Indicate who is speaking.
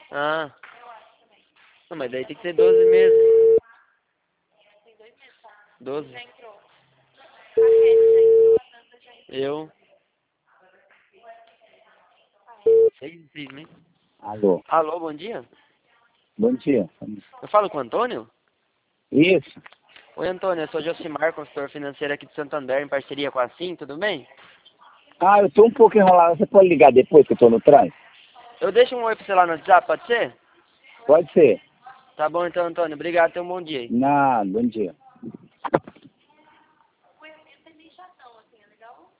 Speaker 1: Ah. Não, mas daí tem que ser 12 meses.
Speaker 2: Tem 2 meses, tá?
Speaker 1: 12.
Speaker 2: Já entrou. A Kelly já entrou, a Nanda já entrou.
Speaker 1: Eu.
Speaker 2: Ah, é?
Speaker 1: 6 meses.
Speaker 3: Alô,
Speaker 1: Alô, bom dia.
Speaker 3: bom dia.
Speaker 1: Eu falo com o Antônio?
Speaker 3: Isso.
Speaker 1: Oi, Antônio, eu sou Josimar, consultor financeiro aqui de Santander, em parceria com a Sim, tudo bem?
Speaker 3: Ah, eu tô um pouco enrolado. Você pode ligar depois que eu tô no trânsito?
Speaker 1: Eu deixo um oi pra você lá no WhatsApp, pode ser?
Speaker 3: Pode ser.
Speaker 1: Tá bom então, Antônio. Obrigado, tenha um bom dia aí.
Speaker 3: Nada, bom dia.